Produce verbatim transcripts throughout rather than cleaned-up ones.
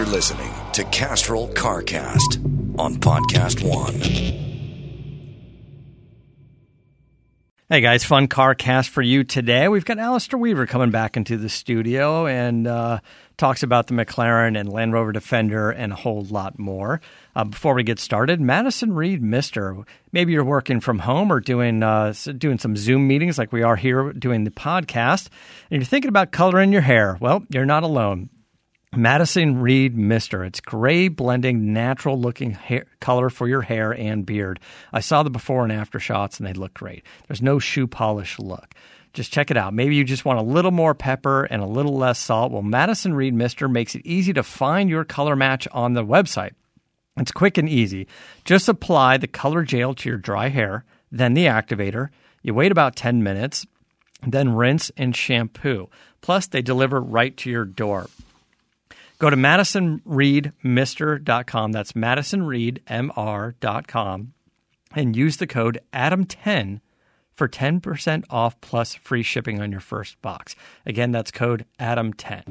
listening to Castrol CarCast on Podcast One. Hey guys, fun car cast for you today. We've got Alistair Weaver coming back into the studio and uh, talks about the McLaren and Land Rover Defender and a whole lot more. Uh, before we get started, Madison Reed Mister Maybe you're working from home or doing uh, doing some Zoom meetings like we are here doing the podcast, and you're thinking about coloring your hair. Well, you're not alone. Madison Reed Mister It's gray blending, natural looking hair color for your hair and beard. I saw the before and after shots and they look great. There's no shoe polish look. Just check it out. Maybe you just want a little more pepper and a little less salt. Well, Madison Reed Mister makes it easy to find your color match on the website. It's quick and easy. Just apply the color gel to your dry hair, then the activator. You wait about ten minutes, then rinse and shampoo. Plus, they deliver right to your door. Go to madison reed mister dot com. That's madison reed m r dot com. And use the code Adam ten for ten percent off plus free shipping on your first box. Again, that's code Adam ten.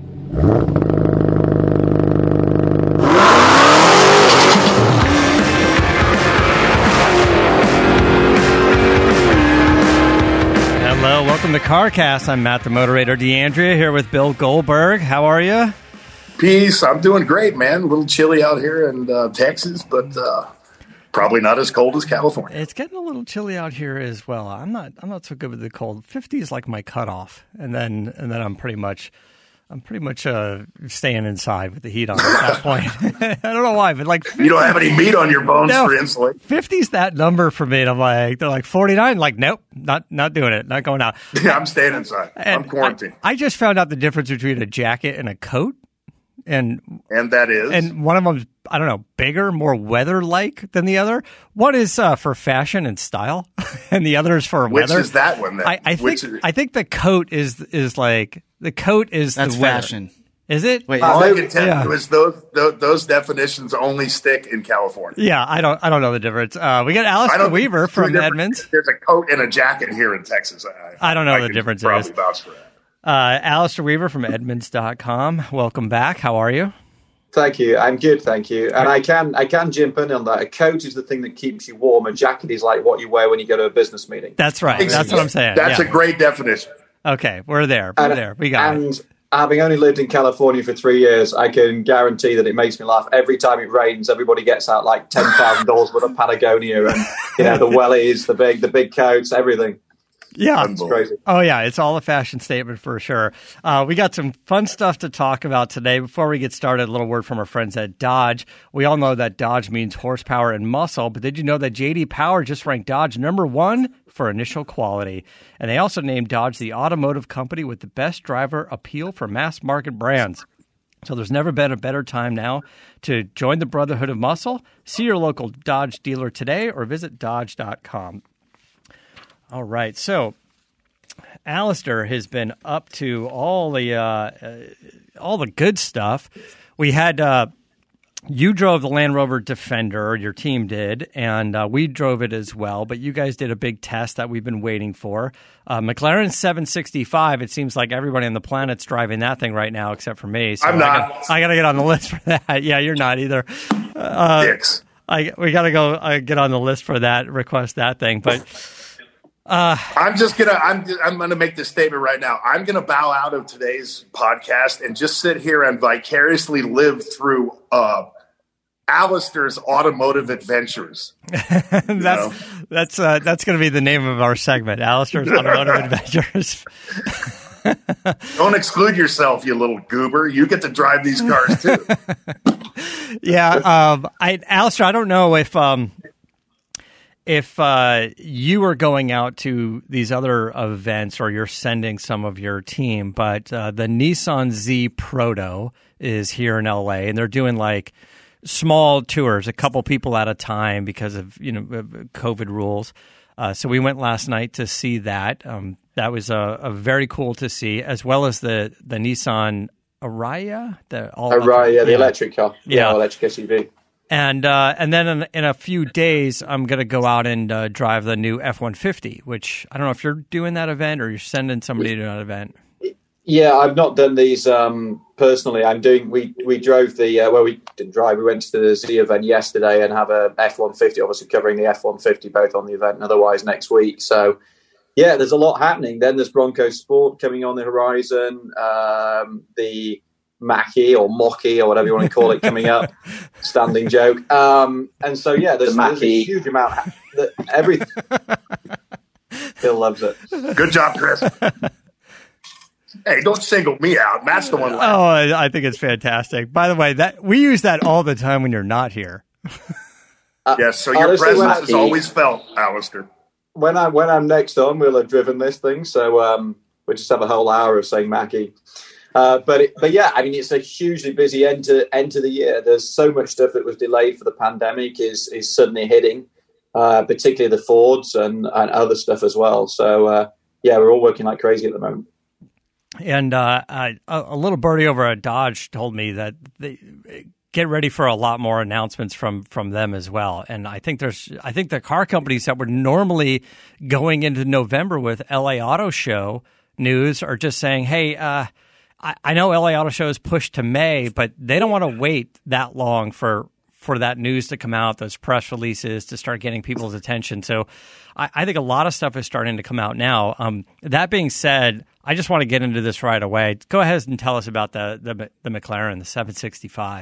Hello, welcome to CarCast. I'm Matt the Moderator DeAndrea here with Bill Goldberg. How are you? Peace. I'm doing great, man. A little chilly out here in uh, Texas, but uh, probably not as cold as California. It's getting a little chilly out here as well. I'm not. I'm not so good with the cold. fifty is like my cutoff, and then and then I'm pretty much, I'm pretty much uh, staying inside with the heat on at that point. I don't know why, but like fifty, you don't have any meat on your bones no, for insulation. fifty's that number for me. And I'm like, they're like forty-nine. Like, nope, not not doing it. Not going out. Yeah, I'm staying inside. And I'm quarantined. I, I just found out the difference between a jacket and a coat. And and that is? And one of them's, I don't know, bigger, more weather-like than the other. One is uh, for fashion and style, and the other is for Which weather. Which is that one then? I, I, Which think, is... I think the coat is is like, the coat is That's the weather. fashion. Is it? Wait, All is I it? can tell Yeah. you is those, those those definitions only stick in California. Yeah, I don't I don't know the difference. Uh, we got I Alistair don't Weaver from Edmonds. There's a coat and a jacket here in Texas. I, I don't know I the can difference Probably is. vouch for that. Uh, Alistair Weaver from edmonds dot com. Welcome back. How are you? Thank you. I'm good, thank you. And I can I can jump in on that. A coat is the thing that keeps you warm. A jacket is like what you wear when you go to a business meeting. That's right. Exactly. That's what I'm saying. That's yeah. a great definition. Okay, we're there. We're and, there. We got and it. having only lived in California for three years, I can guarantee that it makes me laugh. Every time it rains, everybody gets out like ten thousand dollars worth of Patagonia and you know the wellies, the big the big coats, everything. Yeah. It's crazy. Oh, yeah. It's all a fashion statement for sure. Uh, we got some fun stuff to talk about today. Before we get started, a little word from our friends at Dodge. We all know that Dodge means horsepower and muscle, but did you know that J D Power just ranked Dodge number one for initial quality? And they also named Dodge the automotive company with the best driver appeal for mass market brands. So there's never been a better time now to join the Brotherhood of Muscle. See your local Dodge dealer today or visit dodge dot com. All right, so Alistair has been up to all the uh, uh, all the good stuff. We had uh, you drove the Land Rover Defender, your team did, and uh, we drove it as well. But you guys did a big test that we've been waiting for. Uh, McLaren seven sixty-five. It seems like everybody on the planet's driving that thing right now, except for me. So I'm not. I got, I got to get on the list for that. Yeah, you're not either. Uh, Dicks. I we got to go uh, get on the list for that. Request that thing, but. Uh, I'm just gonna. I'm. I'm gonna make this statement right now. I'm gonna bow out of today's podcast and just sit here and vicariously live through uh, Alistair's automotive adventures. that's know? that's uh, that's going to be the name of our segment, Alistair's Automotive Adventures. Don't exclude yourself, you little goober. You get to drive these cars too. yeah, um, I, Alistair. I don't know if. Um, If uh, you are going out to these other events or you're sending some of your team, but uh, the Nissan Z Proto is here in L A and they're doing like small tours, a couple people at a time because of you know COVID rules. Uh, so we went last night to see that. Um, that was a, a very cool to see, as well as the the Nissan Ariya, the all Ariya, yeah, the yeah. electric car, Yeah. yeah, electric S U V. And uh, and then in, in a few days, I'm going to go out and uh, drive the new F one fifty, which I don't know if you're doing that event or you're sending somebody to that event. Yeah, I've not done these um, personally. I'm doing. We we drove the uh, well, we didn't drive. We went to the Z event yesterday and have a F one fifty. Obviously, covering the F one fifty both on the event and otherwise next week. So, yeah, there's a lot happening. Then there's Bronco Sport coming on the horizon. Um, the Mackie or Mocky or whatever you want to call it coming up. Standing joke. Um, and so yeah, there's, the there's a huge amount. That everything. Phil loves it. Good job, Chris. Hey, don't single me out. Matt's the one. Oh, I, I think it's fantastic. By the way, that we use that all the time when you're not here. uh, yes, so your presence Mackie, is always felt, Alistair. When I when I'm next on, we'll have driven this thing, so um, we'll just have a whole hour of saying Mackie. Uh, but it, but yeah, I mean, it's a hugely busy end to end to the year. There's so much stuff that was delayed for the pandemic is is suddenly hitting, uh, particularly the Fords and, and other stuff as well. So uh, yeah, we're all working like crazy at the moment. And uh, I, a little birdie over at Dodge told me that they get ready for a lot more announcements from, from them as well. And I think there's, I think the car companies that were normally going into November with L A Auto Show news are just saying, hey, uh, I, I know L A Auto Show is pushed to May, but they don't want to wait that long for for that news to come out, those press releases to start getting people's attention. So I, I think a lot of stuff is starting to come out now. Um, that being said, I just want to get into this right away. Go ahead and tell us about the the, the McLaren, the seven sixty-five.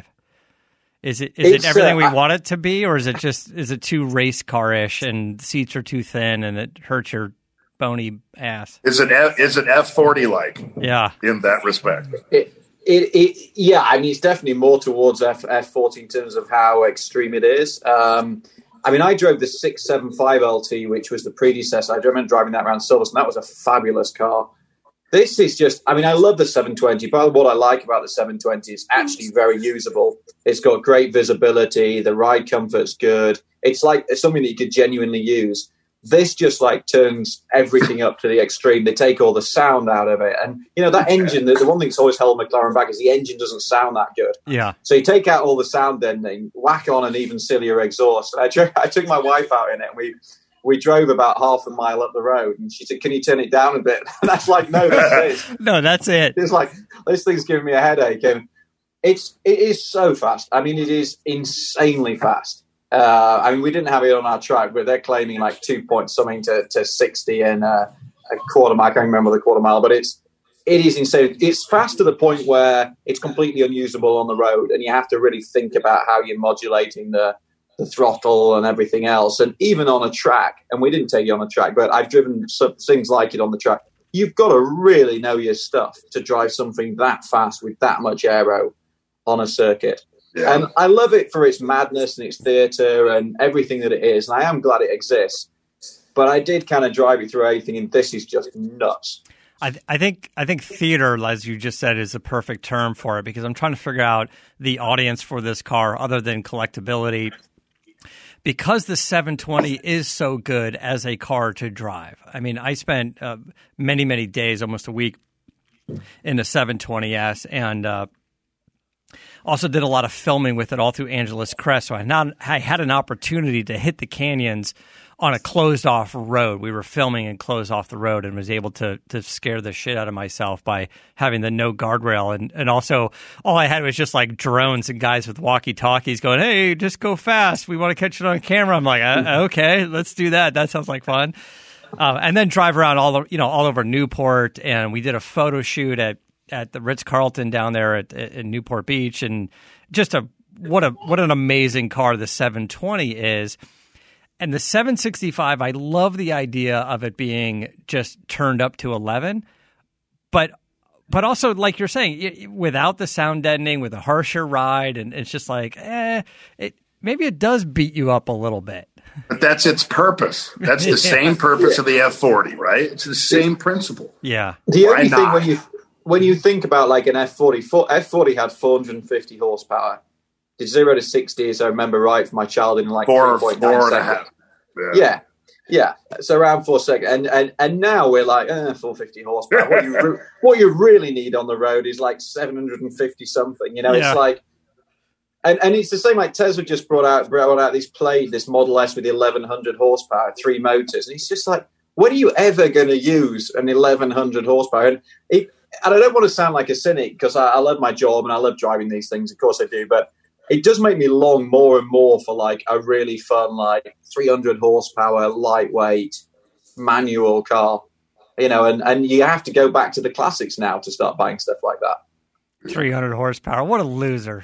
Is it is it's, it everything uh, we I, want it to be, or is it just is it too race car-ish and seats are too thin and it hurts your bony ass? Is it F, is it F forty like? Yeah, in that respect. It, It, it, yeah, I mean, it's definitely more towards F, F40 in terms of how extreme it is. Um, I mean, I drove the six seventy-five L T, which was the predecessor. I remember driving that around Silverstone. That was a fabulous car. This is just, I mean, I love the seven twenty, but what I like about the seven twenty is actually very usable. It's got great visibility. The ride comfort's good. It's like it's something that you could genuinely use. This just like turns everything up to the extreme. They take all the sound out of it. And, you know, that engine, the, the one thing that's always held McLaren back is the engine doesn't sound that good. Yeah. So you take out all the sound ending, whack on an even sillier exhaust. And I, tr- I took my wife out in it and we we drove about half a mile up the road. And she said, can you turn it down a bit? And that's like, no, that's it. No, that's it. It's like, this thing's giving me a headache. And it's, it is so fast. I mean, it is insanely fast. Uh, I mean, we didn't have it on our track, but they're claiming like two points something to, to sixty and uh, a quarter mile. I can't remember the quarter mile, but it's it is insane. It's fast to the point where it's completely unusable on the road, and you have to really think about how you're modulating the the throttle and everything else. And even on a track, and we didn't take you on a track, but I've driven some things like it on the track. You've got to really know your stuff to drive something that fast with that much aero on a circuit. Yeah. And I love it for its madness and its theatre and everything that it is. And I am glad it exists. But I did kind of drive it through everything, and this is just nuts. I, th- I think I think theater, as you just said, is a perfect term for it, because I'm trying to figure out the audience for this car other than collectability. Because the seven twenty is so good as a car to drive. I mean, I spent uh, many, many days, almost a week, in the seven twenty S, and uh, also did a lot of filming with it all through Angeles Crest. So I, not, I had an opportunity to hit the canyons on a closed-off road. We were filming and closed off the road, and was able to to scare the shit out of myself by having the no guardrail. And, and also, all I had was just like drones and guys with walkie-talkies going, hey, just go fast. We want to catch it on camera. I'm like, uh, okay, let's do that. That sounds like fun. Uh, and then drive around all you know all over Newport, and we did a photo shoot at at the Ritz-Carlton down there at, at Newport Beach, and just a what a what an amazing car the seven twenty is. And the seven sixty-five, I love the idea of it being just turned up to eleven, but but also, like you're saying, it, without the sound deadening, with a harsher ride, and it's just like, eh, it maybe it does beat you up a little bit. But that's its purpose. That's the yeah. same purpose of the F forty, right? It's the same principle. Yeah. The Why only not? thing when you when you think about like an F forty, F forty had four hundred fifty horsepower. Did zero to sixty, as I remember right, for my child in like four, four point four nine and seconds. a half. Yeah. yeah, yeah. So around four seconds, and and and now we're like eh, four hundred fifty horsepower. What you re- what you really need on the road is like seven hundred fifty something. You know, yeah. it's like, and and it's the same. Like Tesla just brought out brought out this Plaid, this Model S with eleven hundred horsepower, three motors, and it's just like, when are you ever going to use an eleven hundred horsepower? And it, and I don't want to sound like a cynic because I, I love my job and I love driving these things. Of course I do, but it does make me long more and more for like a really fun, like three hundred horsepower, lightweight, manual car, you know, and, and you have to go back to the classics now to start buying stuff like that. three hundred horsepower. What a loser.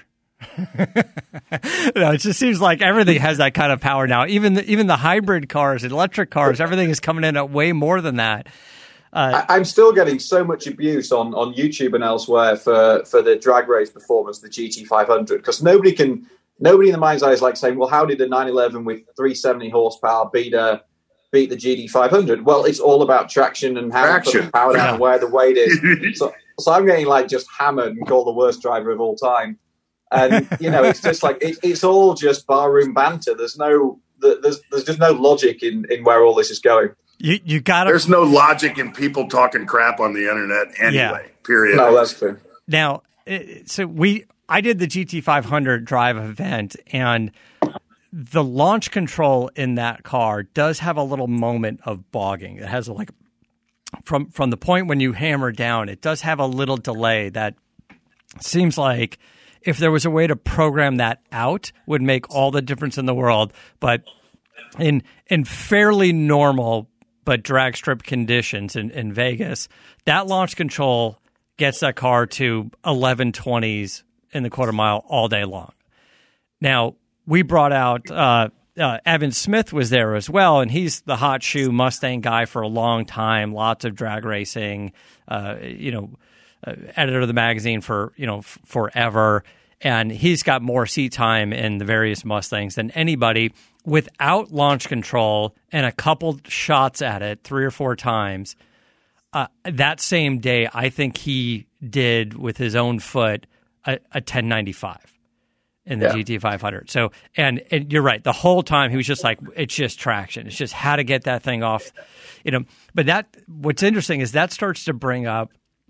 No, it just seems like everything has that kind of power now. Even the, even the hybrid cars, electric cars, everything is coming in at way more than that. Uh, I, I'm still getting so much abuse on, on YouTube and elsewhere for, for the drag race performance, the G T five hundred, because nobody can, nobody in the mind's eye is like saying, well, how did a nine eleven with three seventy horsepower beat a beat the G T five hundred? Well, it's all about traction and how to put the power down Yeah. and where the weight is. so, so I'm getting like just hammered and called the worst driver of all time. And you know, it's just like it, it's all just barroom banter. There's no, there's there's just no logic in, in where all this is going. you you got There's no logic in people talking crap on the internet anyway. Yeah. Period. No, that's true. now. it- So we, I did the G T five hundred drive event, and the launch control in that car does have a little moment of bogging. It has like from from the point when you hammer down, it does have a little delay that seems like if there was a way to program that out would make all the difference in the world. But in in fairly normal but drag strip conditions in, in Vegas, that launch control gets that car to eleven twenties in the quarter mile all day long. Now, we brought out uh, uh, Evan Smith was there as well, and he's the hot shoe Mustang guy for a long time, lots of drag racing, uh, you know, uh, editor of the magazine for, you know, f- forever. And he's got more seat time in the various Mustangs than anybody. Without launch control and a couple shots at it three or four times, uh, that same day, I think he did with his own foot a, a ten ninety-five in the Yeah. G T five hundred. So, and, and you're right. The whole time he was just like, it's just traction. It's just how to get that thing off, you know. But that, what's interesting is that starts to bring up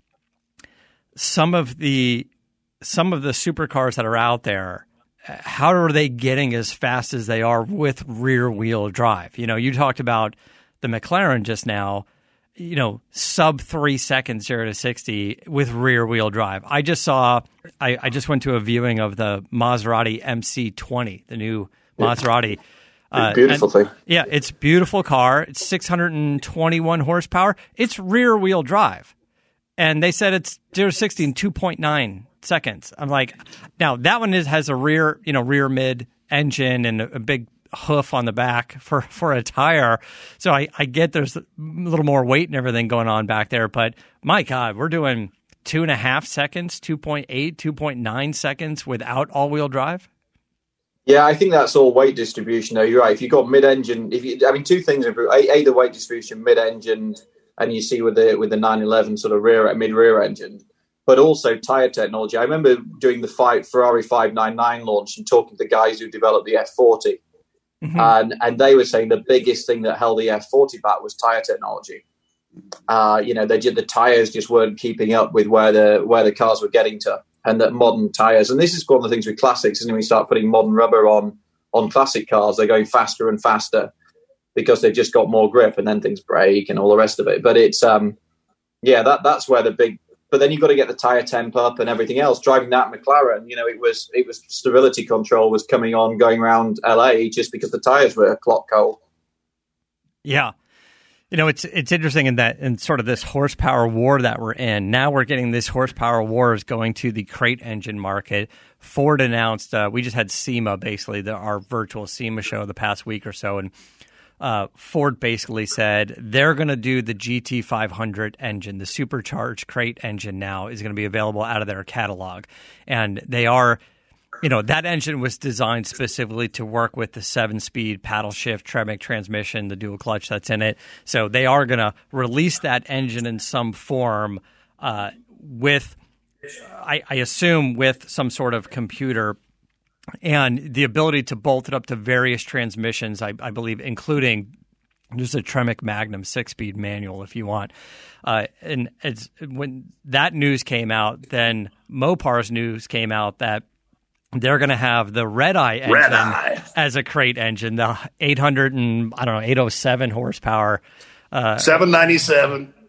some of the some of the supercars that are out there. How are they getting as fast as they are with rear wheel drive? You know, you talked about the McLaren just now, you know, sub three seconds, zero to sixty with rear wheel drive. I just saw, I, I just went to a viewing of the Maserati M C twenty, the new Maserati. Uh, Beautiful and- thing. Yeah, it's a beautiful car. It's six hundred twenty-one horsepower. It's rear wheel drive. And they said it's zero to sixty in two point nine seconds. I'm like, now that one is, has a rear, you know, rear mid engine and a, a big hoof on the back for, for a tire. So I, I get there's a little more weight and everything going on back there. But my God, we're doing two and a half seconds, two point eight, two point nine seconds without all-wheel drive. Yeah, I think that's all weight distribution. Though you're right. If you've got mid-engine, if you, I mean, two things improve. A, a the weight distribution mid-engine, and you see with the with the nine eleven sort of rear mid-rear engine, but also tire technology. I remember doing the fight Ferrari five ninety-nine launch and talking to the guys who developed the F forty, mm-hmm. and and they were saying the biggest thing that held the F forty back was tire technology. Uh, you know, they did, the tires just weren't keeping up with where the where the cars were getting to, and that modern tires. And this is one of the things with classics, isn't it? When you start putting modern rubber on on classic cars, they're going faster and faster because they've just got more grip, and then things break and all the rest of it. But it's um, yeah, that that's where the big. But then you've got to get the tire temp up and everything else. Driving that McLaren, you know, it was it was stability control was coming on going around L A just because the tires were clock cold. Yeah. You know, it's it's interesting in that in sort of this horsepower war that we're in. Now we're getting this horsepower wars going to the crate engine market. Ford announced, uh, we just had SEMA, basically, the, our virtual SEMA show the past week or so, and uh, Ford basically said they're going to do the G T five hundred engine, the supercharged crate engine now is going to be available out of their catalog. And they are... You know, that engine was designed specifically to work with the seven-speed paddle shift Tremec transmission, the dual clutch that's in it. So they are going to release that engine in some form uh, with, I, I assume, with some sort of computer and the ability to bolt it up to various transmissions, I, I believe, including just a Tremec Magnum six-speed manual if you want. Uh, and it's, when that news came out, then Mopar's news came out that they're going to have the Red Eye engine Red Eye. as a crate engine, the eight hundred and I don't know eight oh seven horsepower, uh, seven ninety-seven.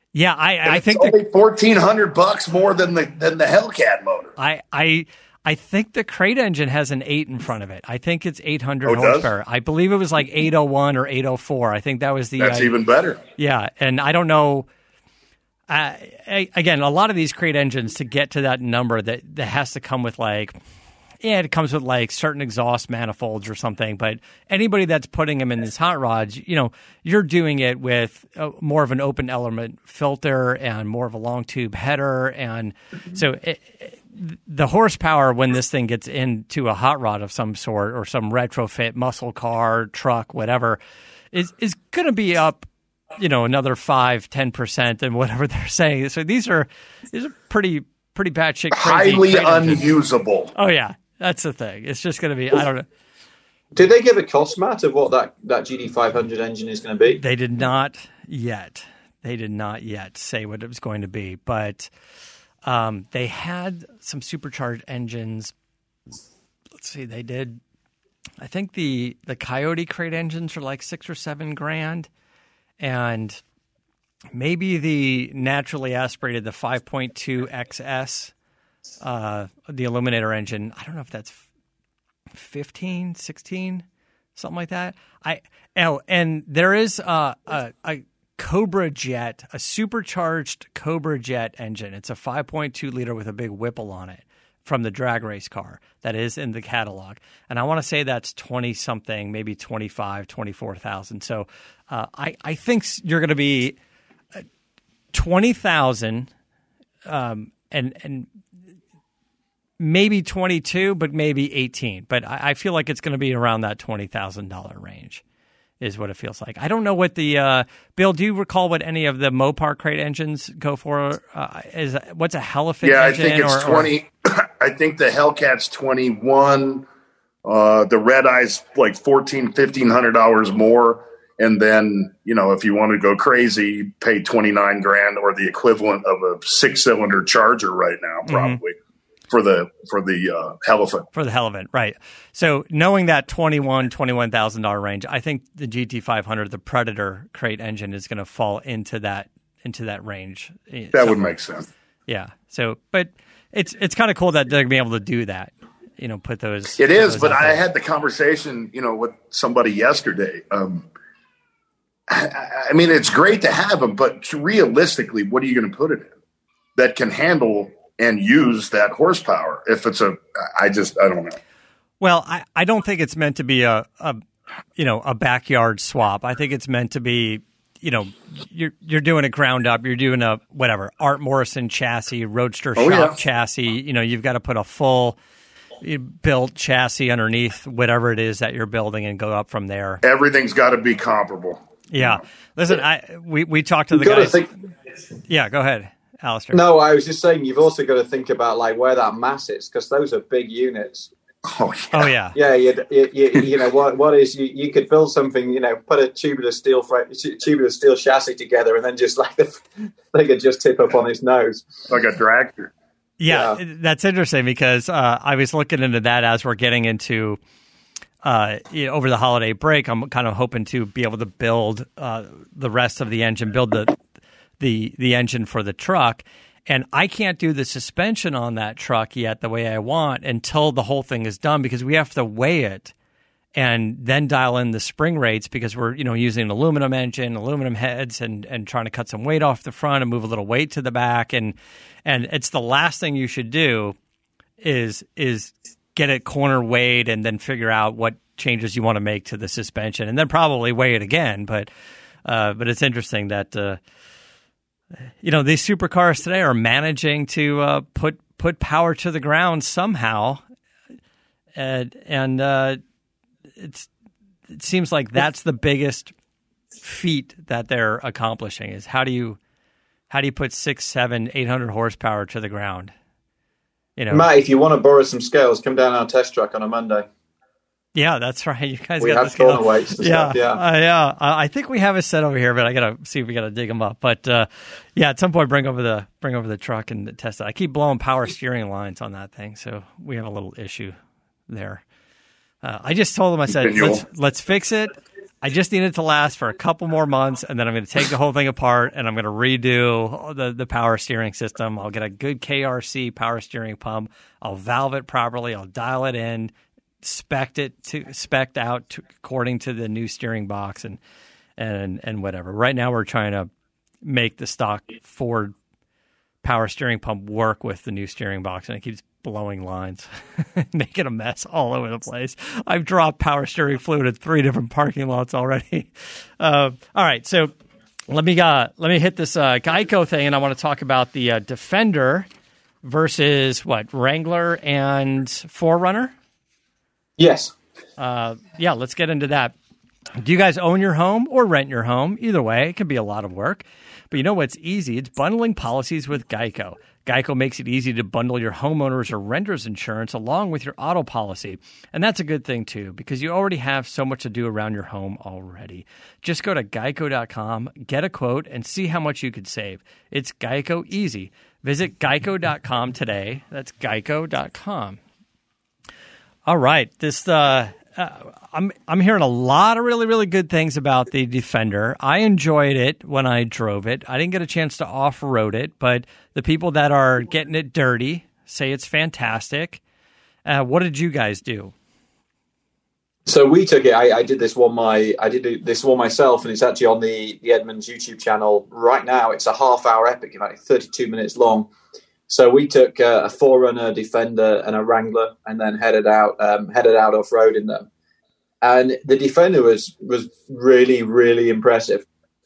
Yeah, I, And I it's think only the, fourteen hundred bucks more than the than the Hellcat motor. I I I think the crate engine has an eight in front of it. I think it's eight hundred Oh, it does? horsepower. I believe it was like eight oh one or eight oh four. I think that was the. That's uh, even better. Yeah, and I don't know. Uh, I, again, a lot of these crate engines to get to that number that that has to come with like. Yeah, it comes with like certain exhaust manifolds or something, but anybody that's putting them in these hot rods, you know, you're doing it with a, more of an open element filter and more of a long tube header. And so it, it, the horsepower when this thing gets into a hot rod of some sort or some retrofit muscle car, truck, whatever, is, is going to be up, you know, another five, ten percent and whatever they're saying. So these are, these are pretty, pretty batshit crazy. Highly crate engines. unusable. Oh, yeah. That's the thing. It's just going to be, I don't know. Did they give a cost, Matt, of what that, that G D five hundred engine is going to be? They did not yet. They did not yet say what it was going to be. But um, they had some supercharged engines. Let's see. They did, I think the, the Coyote crate engines are like six or seven grand. And maybe the naturally aspirated, the five point two X S, Uh, the Illuminator engine, I don't know if that's fifteen, sixteen, something like that. I oh, and there is a, a, a Cobra Jet, a supercharged Cobra Jet engine. It's a five point two liter with a big Whipple on it from the drag race car that is in the catalog. And I want to say that's twenty something, maybe twenty-five, twenty-four thousand. So uh, I, I think you're going to be twenty thousand um, and, and, maybe twenty-two, but maybe eighteen. But I, I feel like it's going to be around that twenty thousand dollars range is what it feels like. I don't know what the uh, – Bill, do you recall what any of the Mopar crate engines go for? Uh, is What's a Hellefit Yeah, engine? I think it's or, twenty. Or... I think the Hellcat's twenty-one. Uh, the Red Eye's like fourteen, fifteen hundred dollars more. And then, you know, if you want to go crazy, pay twenty-nine grand or the equivalent of a six-cylinder Charger right now, probably. Mm-hmm. For the for the uh, Hellefit. For the Hellefit, right. So knowing that twenty-one thousand dollars, twenty-one thousand dollars range, I think the G T five hundred, the Predator crate engine, is going to fall into that into that range. That somewhere. would make sense. Yeah. So, but it's it's kind of cool that they're going to be able to do that. You know, put those. It is, those but I there. had the conversation, you know, with somebody yesterday. Um, I, I mean, it's great to have them, but realistically, what are you going to put it in that can handle and use that horsepower? If it's a, I just, I don't know. Well, I, I don't think it's meant to be a, a, you know, a backyard swap. I think it's meant to be, you know, you're you're doing a ground up, you're doing a whatever Art Morrison chassis, Roadster oh, shop yeah. chassis. You know, you've got to put a full built chassis underneath whatever it is that you're building and go up from there. Everything's got to be comparable. Yeah. Listen, I we we talked to the You've got guys. to think- yeah, go ahead. Alistair. No, I was just saying you've also got to think about like where that mass is, because those are big units. Oh yeah, oh yeah, yeah. You, you, you, you know what? What is you? You could build something. You know, put a tubular steel tubular steel chassis together, and then just like the, they could just tip up on its nose like a dragster. Yeah, yeah. That's interesting because uh, I was looking into that as we're getting into uh, you know, over the holiday break. I'm kind of hoping to be able to build uh, the rest of the engine, build the the the engine for the truck. And I can't do the suspension on that truck yet the way I want until the whole thing is done, because we have to weigh it and then dial in the spring rates, because we're, you know, using an aluminum engine, aluminum heads, and, and trying to cut some weight off the front and move a little weight to the back. And and it's the last thing you should do is is get it corner weighed and then figure out what changes you want to make to the suspension, and then probably weigh it again. But uh, but it's interesting that uh, you know, these supercars today are managing to uh, put put power to the ground somehow, and and uh, it's it seems like that's the biggest feat that they're accomplishing, is how do you how do you put six, seven, eight hundred horsepower to the ground? You know, Matt, if you want to borrow some scales, come down our test track on a Monday. Yeah, that's right. You guys we got have the scale. corner weights and yeah, stuff. Yeah, uh, yeah. Uh, I think we have a set over here, but I gotta see if we gotta dig them up. But uh, yeah, at some point, bring over the bring over the truck and test it. I keep blowing power steering lines on that thing, so we have a little issue there. Uh, I just told them, I said, let's let's fix it. I just need it to last for a couple more months, and then I'm going to take the whole thing apart, and I'm going to redo the, the power steering system. I'll get a good K R C power steering pump. I'll valve it properly. I'll dial it in, spec it to spec out to, according to the new steering box, and and and whatever. Right now, we're trying to make the stock Ford power steering pump work with the new steering box, and it keeps blowing lines, making a mess all over the place. I've dropped power steering fluid at three different parking lots already. Uh, all right, so let me uh, let me hit this uh, Geico thing, and I want to talk about the uh, Defender versus what, Wrangler and four runner. Yes. Uh, yeah, let's get into that. Do you guys own your home or rent your home? Either way, it can be a lot of work. But you know what's easy? It's bundling policies with Geico. Geico makes it easy to bundle your homeowner's or renter's insurance along with your auto policy. And that's a good thing, too, because you already have so much to do around your home already. Just go to geico dot com, get a quote, and see how much you could save. It's Geico easy. Visit geico dot com today. That's geico dot com. All right. This uh, uh, I'm I'm hearing a lot of really, really good things about the Defender. I enjoyed it when I drove it. I didn't get a chance to off-road it, but the people that are getting it dirty say it's fantastic. Uh, what did you guys do? So we took it. I, I did this one. My I did this one myself, and it's actually on the, the Edmunds YouTube channel right now. It's a half-hour epic, about thirty-two minutes long. So we took uh, a four runner, Defender, and a Wrangler, and then headed out um, headed out off road in them. And the Defender was was really really impressive.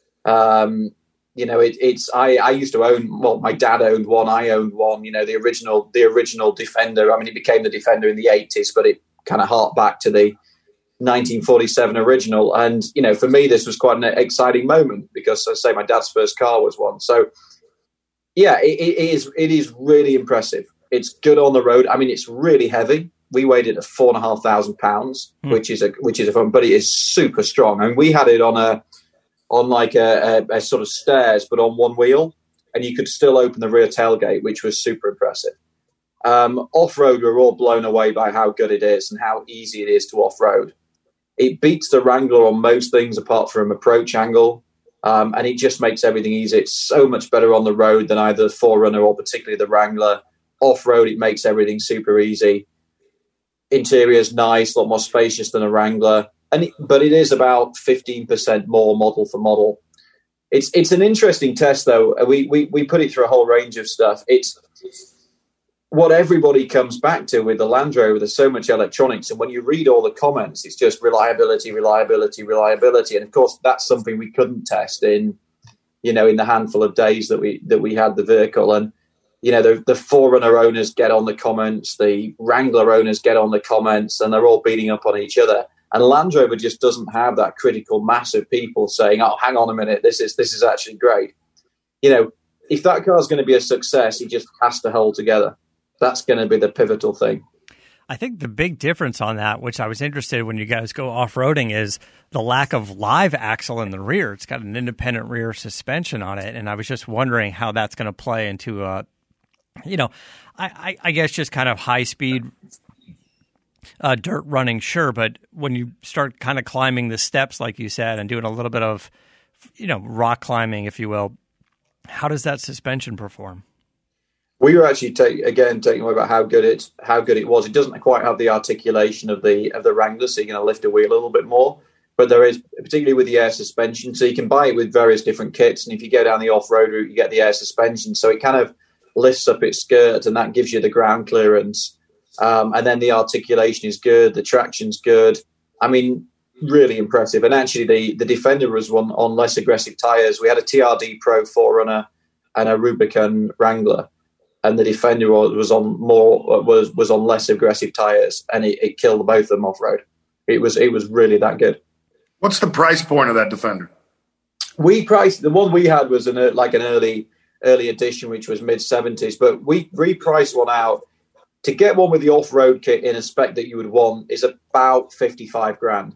Um, you know, it, it's I, I used to own. Well, my dad owned one. I owned one. You know, the original the original Defender. I mean, it became the Defender in the eighties, but it kind of harked back to the nineteen forty-seven original. And you know, for me, this was quite an exciting moment because, as I say, my dad's first car was one. So. Yeah, it, it is. It is really impressive. It's good on the road. I mean, it's really heavy. We weighed it at four and a half thousand pounds, mm. which is a which is a fun, but it is super strong. I mean, we had it on a on like a, a, a sort of stairs, but on one wheel, and you could still open the rear tailgate, which was super impressive. Um, off road, we're all blown away by how good it is and how easy it is to off road. It beats the Wrangler on most things, apart from approach angle. Um, and it just makes everything easy. It's so much better on the road than either the four runner or particularly the Wrangler. Off-road, it makes everything super easy. Interior is nice, a lot more spacious than a Wrangler. And it, but it is about fifteen percent more model for model. It's it's an interesting test, though. We, we, we put it through a whole range of stuff. It's what everybody comes back to with the Land Rover. There's so much electronics, and when you read all the comments, it's just reliability, reliability, reliability. And of course, that's something we couldn't test in, you know, in the handful of days that we that we had the vehicle. And you know, the the four runner owners get on the comments, the Wrangler owners get on the comments, and they're all beating up on each other. And Land Rover just doesn't have that critical mass of people saying, "Oh, hang on a minute, this is this is actually great." You know, if that car is going to be a success, it just has to hold together. That's going to be the pivotal thing. I think the big difference on that, which I was interested in when you guys go off-roading, is the lack of live axle in the rear. It's got an independent rear suspension on it, and I was just wondering how that's going to play into, uh, you know, I, I, I guess just kind of high-speed uh, dirt running, sure, but when you start kind of climbing the steps, like you said, and doing a little bit of, you know, rock climbing, if you will, how does that suspension perform? We were actually take, again taking away about how good it how good it was. It doesn't quite have the articulation of the of the Wrangler, so you're going to lift a wheel a little bit more. But there is, particularly with the air suspension, so you can buy it with various different kits. And if you go down the off road route, you get the air suspension, so it kind of lifts up its skirt, and that gives you the ground clearance. Um, and then the articulation is good, the traction's good. I mean, really impressive. And actually, the the Defender was one on less aggressive tires. We had a T R D Pro four runner and a Rubicon Wrangler. And the Defender was on more was was on less aggressive tires, and it, it killed both of them off road. It was it was really that good. What's the price point of that Defender? We priced the one we had was an like an early early edition, which was mid seventies, but we repriced one out to get one with the off road kit in a spec that you would want is about fifty five grand.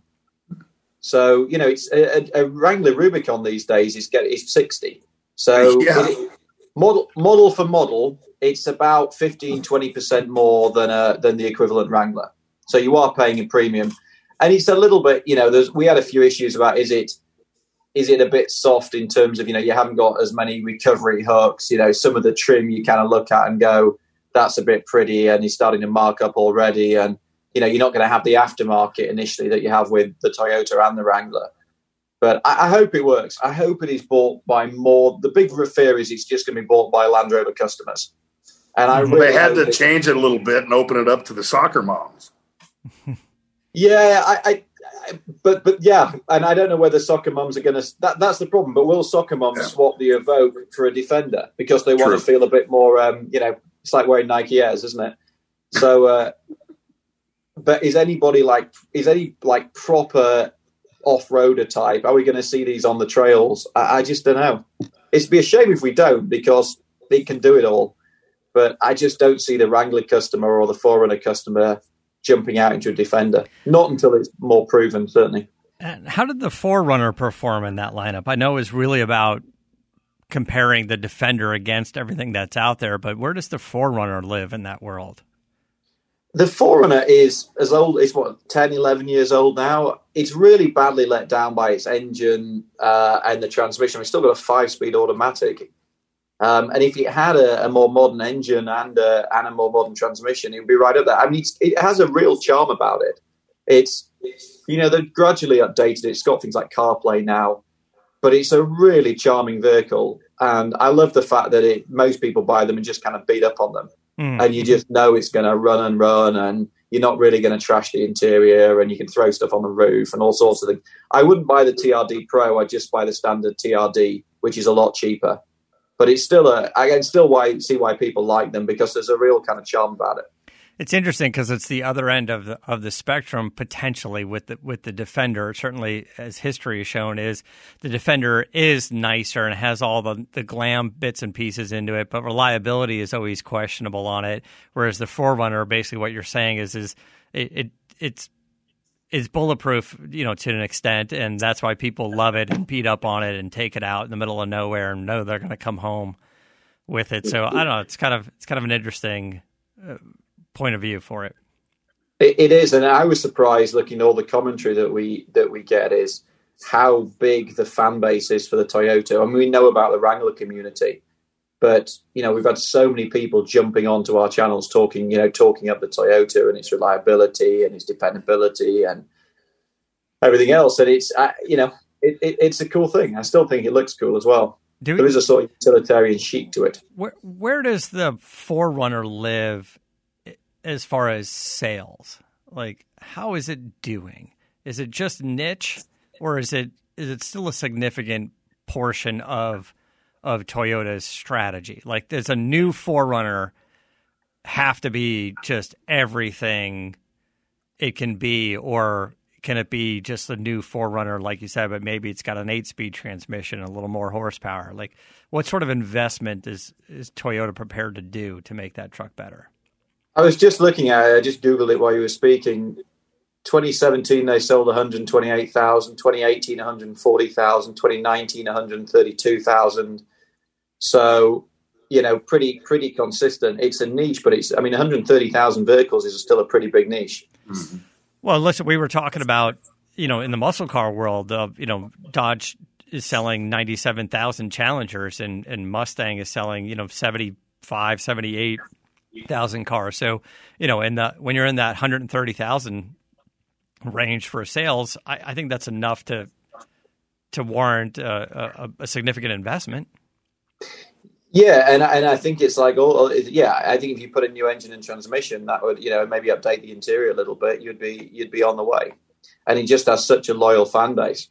So you know, it's a, a Wrangler Rubicon these days is get is sixty. So yeah. it, model model for model. It's about fifteen, twenty percent more than uh, than the equivalent Wrangler. So you are paying a premium. and it's a little bit, you know, there's, we had a few issues about is it is it a bit soft in terms of, you know, you haven't got as many recovery hooks, you know, some of the trim you kind of look at and go, that's a bit pretty, and he's starting to mark up already, and you know, you're not going to have the aftermarket initially that you have with the Toyota and the Wrangler. But I, I hope it works. I hope it is bought by more. The big fear is it's just going to be bought by Land Rover customers. And I really they had to it, change it a little bit and open it up to the soccer moms. Yeah, I, I, I, but but yeah, and I don't know whether soccer moms are going to. That, that's the problem. But will soccer moms yeah. swap the Evoque for a Defender because they want True. to feel a bit more? Um, you know, it's like wearing Nike Airs, isn't it? So, uh, but is anybody like is any like proper off-roader type? Are we going to see these on the trails? I, I just don't know. It'd be a shame if we don't because they can do it all. But I just don't see the Wrangler customer or the four runner customer jumping out into a Defender. Not until it's more proven, certainly. And how did the four runner perform in that lineup? I know it's really about comparing the Defender against everything that's out there, but where does the four runner live in that world? The four runner is as old, it's what, ten, eleven years old now. It's really badly let down by its engine uh, and the transmission. We've still got a five-speed automatic. Um, and if it had a, a more modern engine and a, and a more modern transmission, it would be right up there. I mean, it's, it has a real charm about it. It's, you know, they've gradually updated it. It's got things like CarPlay now, but it's a really charming vehicle. And I love the fact that it most people buy them and just kind of beat up on them. Mm. And you just know it's going to run and run, and you're not really going to trash the interior, and you can throw stuff on the roof and all sorts of things. I wouldn't buy the T R D Pro. I'd just buy the standard T R D, which is a lot cheaper. But it's still a, I can still why, see why people like them because there's a real kind of charm about it. It's interesting because it's the other end of the of the spectrum potentially with the with the Defender. Certainly, as history has shown, is the Defender is nicer and has all the, the glam bits and pieces into it, but reliability is always questionable on it. Whereas the four runner, basically, what you're saying is is it, it it's is bulletproof, you know, to an extent, and that's why people love it and beat up on it and take it out in the middle of nowhere and know they're going to come home with it. So I don't know. It's kind of it's kind of an interesting uh, point of view for it. it. It is, and I was surprised looking at all the commentary that we that we get is how big the fan base is for the Toyota. I mean, we know about the Wrangler community, but you know, we've had so many people jumping onto our channels talking, you know, talking up the Toyota and its reliability and its dependability and everything else. And it's, uh, you know, it, it, it's a cool thing. I still think it looks cool as well. Do there we, is a sort of utilitarian chic to it. Where where does the four runner live as far as sales? Like, how is it doing? Is it just niche, or is it is it still a significant portion of of Toyota's strategy? Like, does a new four runner have to be just everything it can be, or can it be just a new four runner, like you said, but maybe it's got an eight-speed transmission, a little more horsepower? Like, what sort of investment is, is Toyota prepared to do to make that truck better? I was just looking at it. I just Googled it while you were speaking. twenty seventeen, they sold one hundred twenty-eight thousand. twenty eighteen, one hundred forty thousand. twenty nineteen, one hundred thirty-two thousand. So, you know, pretty pretty consistent. It's a niche, but it's, I mean, one hundred thirty thousand vehicles is still a pretty big niche. Mm-hmm. Well, listen, we were talking about, you know, in the muscle car world, uh, you know, Dodge is selling ninety-seven thousand Challengers, and, and Mustang is selling, you know, seventy-five, seventy-eight thousand cars. So, you know, in the, when you're in that one hundred thirty thousand range for sales, I, I think that's enough to to warrant a, a, a significant investment. Yeah, and and I think it's like, oh, yeah, I think if you put a new engine and transmission, that would, you know, maybe update the interior a little bit, you'd be you'd be on the way. And it just has such a loyal fan base.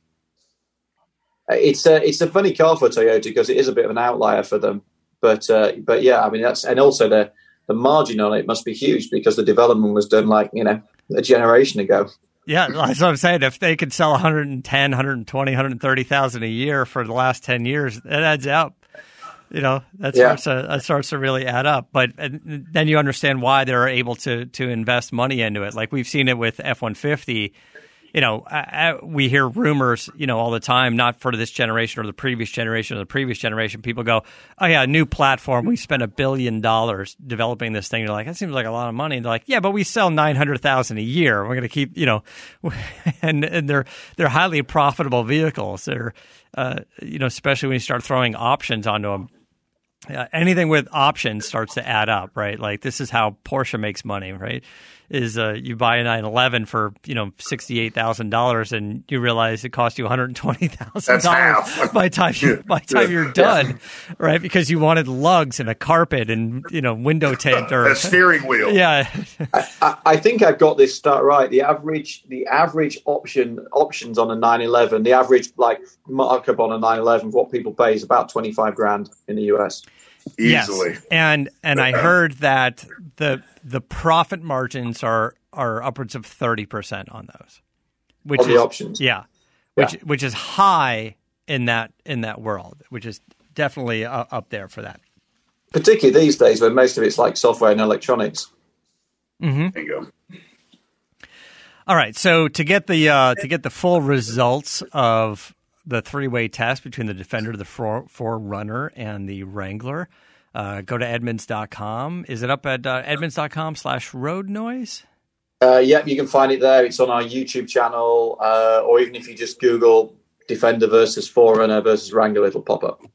It's a it's a funny car for Toyota because it is a bit of an outlier for them. But uh, but yeah, I mean, that's, and also the the margin on it must be huge because the development was done like, you know, a generation ago. Yeah, that's what I'm saying. If they could sell one hundred ten, one hundred twenty, one hundred thirty thousand a year for the last ten years, that adds up. You know, that yeah. starts to that starts to really add up. But and then you understand why they're able to to invest money into it. Like we've seen it with F one fifty. you know, I, I, we hear rumors, you know, all the time, not for this generation or the previous generation or the previous generation. People go, oh, yeah, a new platform. We spent a billion dollars developing this thing. You're like, that seems like a lot of money. And they're like, yeah, but we sell nine hundred thousand a year. We're going to keep, you know, and, and they're they're highly profitable vehicles. They're, uh, you know, especially when you start throwing options onto them. Uh, anything with options starts to add up, right? Like this is how Porsche makes money, right? Is uh, you buy a nine eleven for, you know, sixty-eight thousand dollars and you realize it costs you one hundred twenty thousand dollars by time you, by time you're done, yeah. right? Because you wanted lugs and a carpet and, you know, window tint or a steering wheel. Yeah. I, I think I've got this start right. The average the average option options on a nine eleven, the average like markup on a nine eleven, what people pay is about twenty-five grand in the U S. Easily. Yes. And and I heard that the the profit margins are are upwards of thirty percent on those. Which on is, the options. Yeah. Which yeah. which is high in that in that world, which is definitely uh, up there for that. Particularly these days when most of it's like software and electronics. Mm-hmm. There you go. All right, so to get the uh, to get the full results of the three-way test between the Defender, the Forerunner, and the Wrangler, uh, go to Edmunds dot com. Is it up at uh, Edmunds dot com slash road noise? Uh, yep, you can find it there. It's on our YouTube channel, uh, or even if you just Google Defender versus Forerunner versus Wrangler, it'll pop up.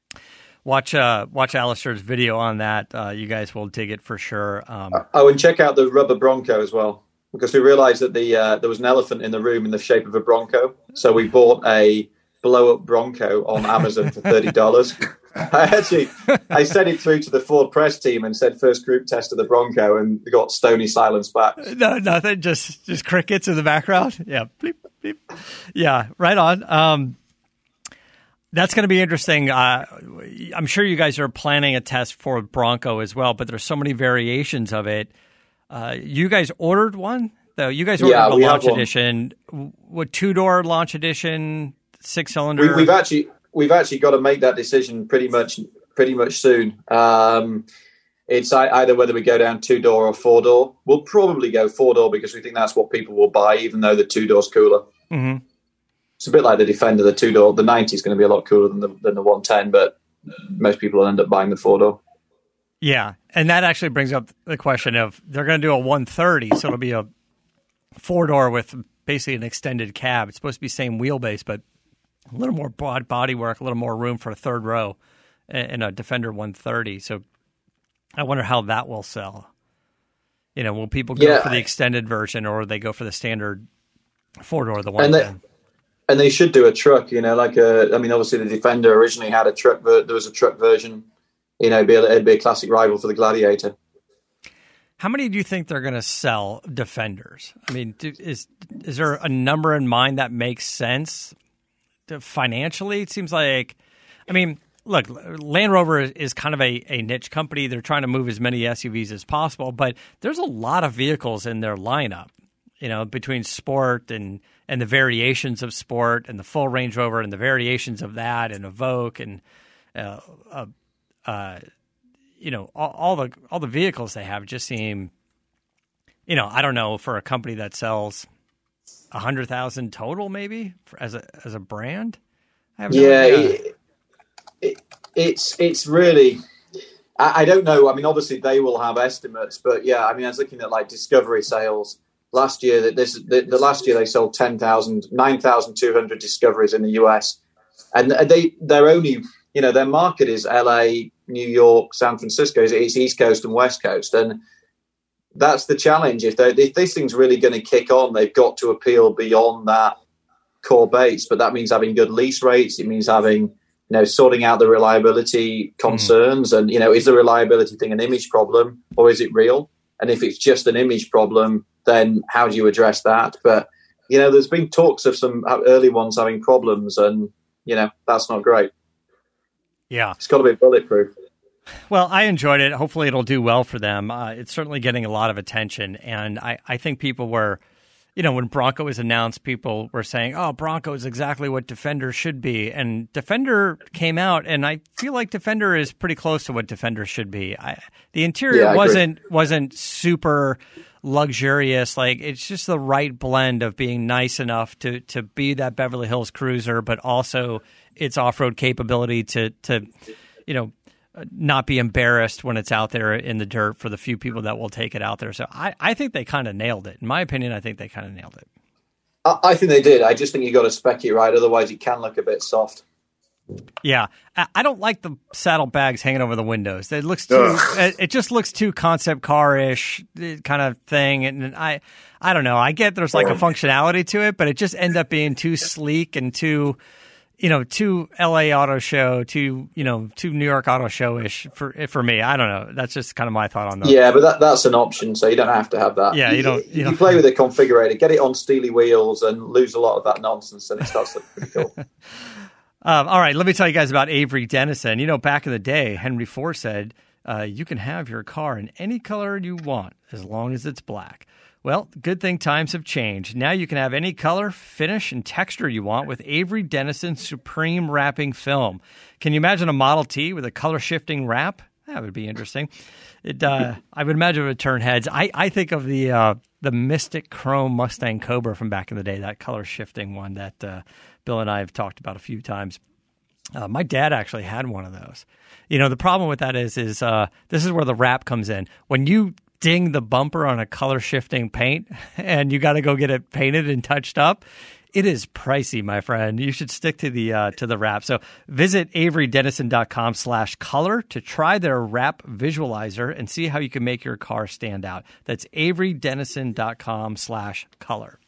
Watch uh, watch Alistair's video on that. Uh, you guys will dig it for sure. Um, oh, and check out the rubber Bronco as well, because we realized that the uh, there was an elephant in the room in the shape of a Bronco. So we bought a blow-up Bronco on Amazon for thirty dollars. I actually, I sent it through to the Ford press team and said first group test of the Bronco, and we got stony silence back. No, nothing, just just crickets in the background. Yeah, bleep, bleep. Yeah, right on. Um, that's going to be interesting. Uh, I'm sure you guys are planning a test for Bronco as well, but there's so many variations of it. Uh, you guys ordered one, though. You guys ordered yeah, a we launch have one. edition. What two-door launch edition, six-cylinder? We, we've actually we've actually got to make that decision pretty much pretty much soon. Um, it's either whether we go down two-door or four-door. We'll probably go four-door because we think that's what people will buy, even though the two-door's cooler. Mm-hmm. It's a bit like the Defender, the two-door. The ninety is going to be a lot cooler than the, than the one ten, but most people will end up buying the four-door. Yeah, and that actually brings up the question of they're going to do a one thirty, so it'll be a four-door with basically an extended cab. It's supposed to be same wheelbase, but a little more broad bodywork, a little more room for a third row in a Defender one thirty. So I wonder how that will sell. You know, will people go yeah, for the extended version or will they go for the standard four-door, the one ten? And they should do a truck, you know, like a, I mean, obviously the Defender originally had a truck, but there was a truck version, you know, it'd be a, it'd be a classic rival for the Gladiator. How many do you think they're going to sell Defenders? I mean, do, is is there a number in mind that makes sense to, financially? It seems like, I mean, look, Land Rover is, is kind of a, a niche company. They're trying to move as many S U Vs as possible, but there's a lot of vehicles in their lineup, you know, between sport and and the variations of sport and the full Range Rover and the variations of that and Evoque and, uh, uh, uh, you know, all, all the all the vehicles they have just seem, you know, I don't know, for a company that sells a hundred thousand total, maybe for, as a as a brand. I have no yeah, idea. It, it, it's it's really. I, I don't know. I mean, obviously they will have estimates, but yeah, I mean, I was looking at like Discovery sales. Last year, that this the, the last year they sold ten thousand, nine thousand two hundred Discoveries in the U S, and they they're only, you know, their market is L A, New York, San Francisco. It's East Coast and West Coast, and that's the challenge. If they if this thing's really going to kick on, they've got to appeal beyond that core base. But that means having good lease rates. It means having, you know, sorting out the reliability concerns, mm. and you know, is the reliability thing an image problem or is it real? And if it's just an image problem, then how do you address that? But, you know, there's been talks of some early ones having problems, and, you know, that's not great. Yeah. It's got to be bulletproof. Well, I enjoyed it. Hopefully it'll do well for them. Uh, it's certainly getting a lot of attention, and I, I think people were, you know, when Bronco was announced, people were saying, oh, Bronco is exactly what Defender should be. And Defender came out, and I feel like Defender is pretty close to what Defender should be. I, the interior yeah, wasn't wasn't super luxurious. Like, it's just the right blend of being nice enough to to be that Beverly Hills cruiser, but also its off-road capability to, to you know, not be embarrassed when it's out there in the dirt for the few people that will take it out there. So I, I think they kind of nailed it. In my opinion, I think they kind of nailed it. I, I think they did. I just think you got to spec it right. Otherwise, it can look a bit soft. Yeah. I, I don't like the saddlebags hanging over the windows. It looks too, it, it just looks too concept car-ish kind of thing. And I, I don't know. I get there's like a functionality to it, but it just ends up being too sleek and too, you know, too L A Auto Show, too, you know, too New York Auto Show-ish for for me. I don't know. That's just kind of my thought on that. Yeah, but that, that's an option, so you don't have to have that. Yeah, you don't. You, you, you play with the configurator, get it on steely wheels, and lose a lot of that nonsense, and it starts looking pretty cool. um, all right, let me tell you guys about Avery Dennison. You know, back in the day, Henry Ford said, uh, you can have your car in any color you want as long as it's black. Well, good thing times have changed. Now you can have any color, finish, and texture you want with Avery Dennison Supreme Wrapping Film. Can you imagine a Model T with a color-shifting wrap? That would be interesting. It, uh, I would imagine it would turn heads. I, I think of the uh, the Mystic Chrome Mustang Cobra from back in the day, that color-shifting one that uh, Bill and I have talked about a few times. Uh, my dad actually had one of those. You know, the problem with that is, is uh, this is where the wrap comes in. When you ding the bumper on a color shifting paint and you got to go get it painted and touched up, it is pricey, my friend. You should stick to the uh, to the wrap. So visit averydennison.com slash color to try their wrap visualizer and see how you can make your car stand out. That's averydennison.com slash color.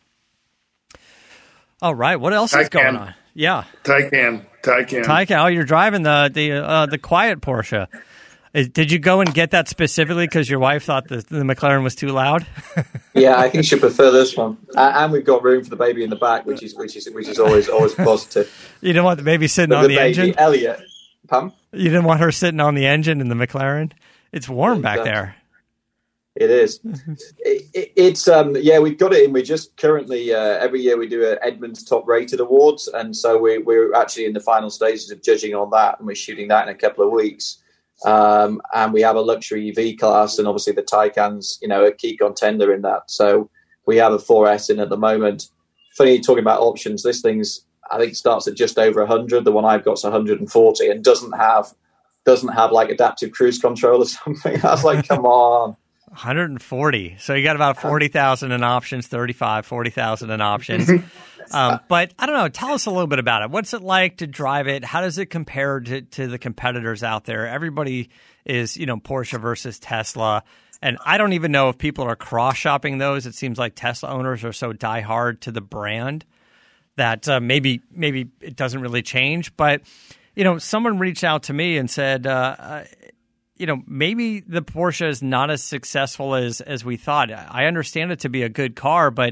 All right, what else Taycan. is going on? Yeah, Taycan, Taycan, Taycan. Oh, you're driving the the uh, the quiet Porsche. Did you go and get that specifically because your wife thought the, the McLaren was too loud? Yeah, I think she prefer this one, uh, and we've got room for the baby in the back, which is which is which is always always positive. You didn't want the baby sitting but on the, the baby, engine, Elliot. Pam? You didn't want her sitting on the engine in the McLaren. It's warm back exactly. there. It is. it, it, it's um yeah, we've got it in. We just currently uh, every year we do a Edmunds Top Rated Awards, and so we we're actually in the final stages of judging on that, and we're shooting that in a couple of weeks. Um, and we have a luxury E V class, and obviously the Taycan's, you know, a key contender in that. So we have a four S in at the moment. Funny you're talking about options. This thing's, I think, starts at just over one hundred. The one I've got's one hundred forty, and doesn't have doesn't have like adaptive cruise control or something. I was like, come on. one hundred forty. So you got about forty thousand in options, thirty-five, forty thousand in options. Um, but I don't know. Tell us a little bit about it. What's it like to drive it? How does it compare to, to the competitors out there? Everybody is, you know, Porsche versus Tesla. And I don't even know if people are cross-shopping those. It seems like Tesla owners are so diehard to the brand that uh, maybe maybe it doesn't really change. But, you know, someone reached out to me and said, uh, uh, you know, maybe the Porsche is not as successful as, as we thought. I understand it to be a good car, but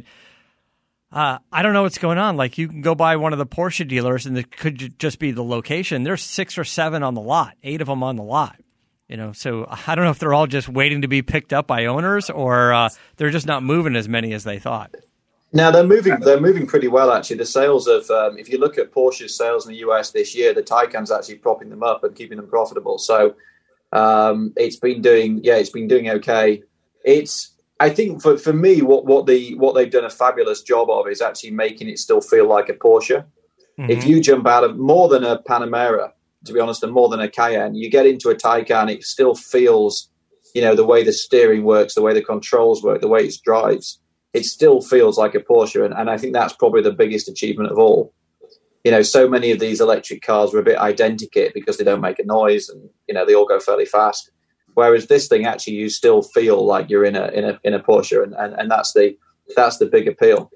Uh, I don't know what's going on. Like, you can go by one of the Porsche dealers, and it could just be the location. There's six or seven on the lot, eight of them on the lot. You know, so I don't know if they're all just waiting to be picked up by owners, or uh, they're just not moving as many as they thought. Now they're moving. They're moving pretty well, actually. The sales of, um, if you look at Porsche's sales in the U S this year, the Taycan's actually propping them up and keeping them profitable. So um, it's been doing, yeah, it's been doing okay. It's. I think for, for me, what, what the what they've done a fabulous job of is actually making it still feel like a Porsche. Mm-hmm. If you jump out of more than a Panamera, to be honest, and more than a Cayenne, you get into a Taycan, it still feels, you know, the way the steering works, the way the controls work, the way it drives, it still feels like a Porsche. And, and I think that's probably the biggest achievement of all. You know, so many of these electric cars are a bit identikit because they don't make a noise and, you know, they all go fairly fast. Whereas this thing, actually, you still feel like you're in a in a in a Porsche, and, and, and that's the that's the big appeal.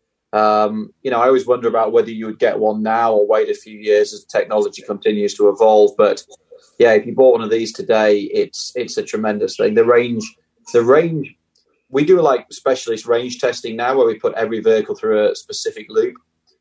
Um, you know, I always wonder about whether you would get one now or wait a few years as technology continues to evolve. But yeah, if you bought one of these today, it's it's a tremendous thing. The range, the range. We do like specialist range testing now, where we put every vehicle through a specific loop,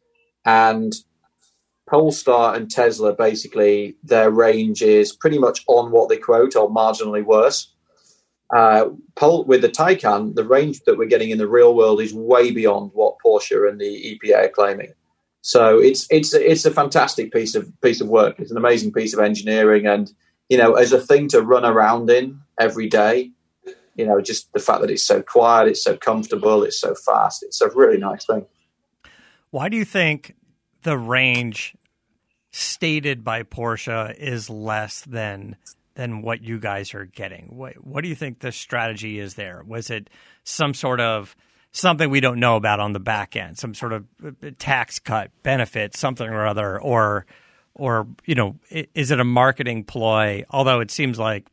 and Polestar and Tesla, basically, their range is pretty much on what they quote or marginally worse. Uh, Pol- with the Taycan, the range that we're getting in the real world is way beyond what Porsche and the E P A are claiming. So it's it's it's a fantastic piece of piece of work. It's an amazing piece of engineering, and you know, as a thing to run around in every day, you know, just the fact that it's so quiet, it's so comfortable, it's so fast, it's a really nice thing. Why do you think the range stated by Porsche is less than than what you guys are getting? What, what do you think the strategy is there? Was it some sort of something we don't know about on the back end, some sort of tax cut, benefit, something or other, or or you know, is it a marketing ploy? Although it seems like,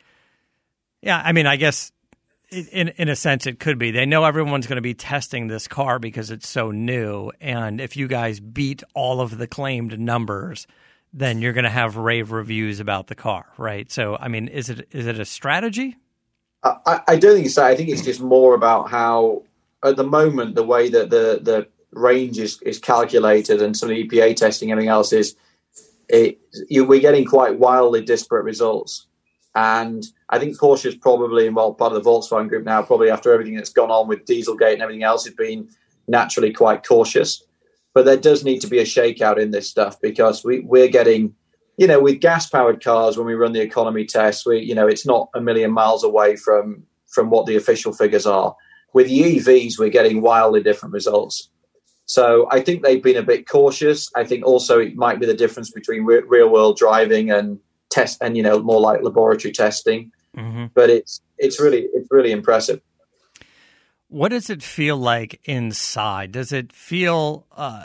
yeah, I mean, I guess in in a sense it could be. They know everyone's going to be testing this car because it's so new, and if you guys beat all of the claimed numbers, then you're going to have rave reviews about the car, right? So, I mean, is it is it a strategy? I, I don't think so. I think it's just more about how, at the moment, the way that the, the range is, is calculated and some of the E P A testing, everything else is, it, you, we're getting quite wildly disparate results. And I think Porsche's probably, well, part of the Volkswagen group now, probably after everything that's gone on with Dieselgate and everything else, has been naturally quite cautious. But there does need to be a shakeout in this stuff, because we, we're getting, you know, with gas-powered cars, when we run the economy tests, we, you know, it's not a million miles away from, from what the official figures are. With the E Vs, we're getting wildly different results. So I think they've been a bit cautious. I think also it might be the difference between re- real-world driving and test, and you know, more like laboratory testing. Mm-hmm. But it's it's really it's really impressive. What does it feel like inside? Does it feel uh,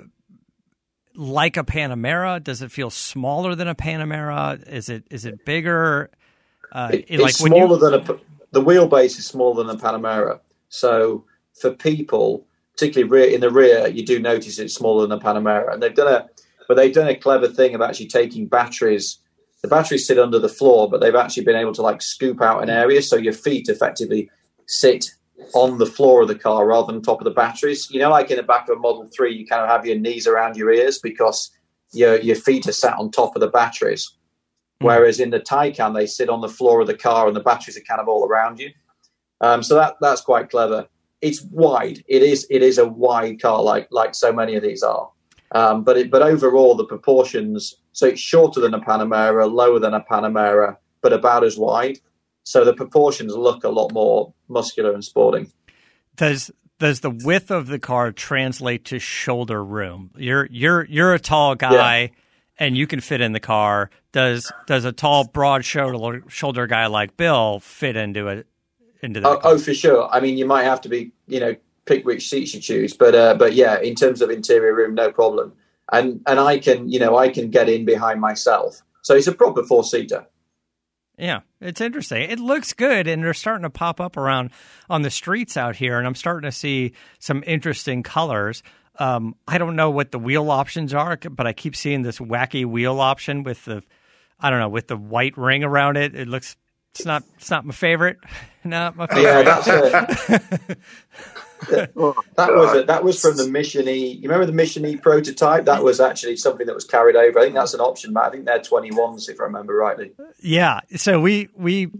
like a Panamera? Does it feel smaller than a Panamera? Is it is it bigger? Uh, it, like it's when smaller you... than a the wheelbase is smaller than a Panamera. So for people, particularly rear, in the rear, you do notice it's smaller than a Panamera. And they've done a but they've done a clever thing of actually taking batteries. The batteries sit under the floor, but they've actually been able to like scoop out an area so your feet effectively sit on the floor of the car rather than top of the batteries. You know, like in the back of a Model three, you kind of have your knees around your ears because your your feet are sat on top of the batteries. Mm. Whereas in the Taycan, they sit on the floor of the car and the batteries are kind of all around you. Um, so that that's quite clever. It's wide. It is it is a wide car, like like so many of these are. Um, but it, but overall, the proportions. So it's shorter than a Panamera, lower than a Panamera, but about as wide. So the proportions look a lot more muscular and sporting. Does does the width of the car translate to shoulder room? You're you're you're a tall guy, yeah, and you can fit in the car. Does does a tall, broad shoulder shoulder guy like Bill fit into it? Into the oh, oh, for sure. I mean, you might have to be, you know, pick which seats you choose, but uh, but yeah, in terms of interior room, no problem. And and I can, you know, I can get in behind myself. So it's a proper four-seater. Yeah, it's interesting. It looks good, and they're starting to pop up around on the streets out here, and I'm starting to see some interesting colors. Um, I don't know what the wheel options are, but I keep seeing this wacky wheel option with the, I don't know, with the white ring around it. It looks, it's not, it's not my favorite. Not my favorite. Yeah, that's it. that was a, that was from the Mission E. You remember the Mission E prototype? That was actually something that was carried over. I think that's an option, Matt. I think they're twenty-ones, if I remember rightly. Yeah. So we we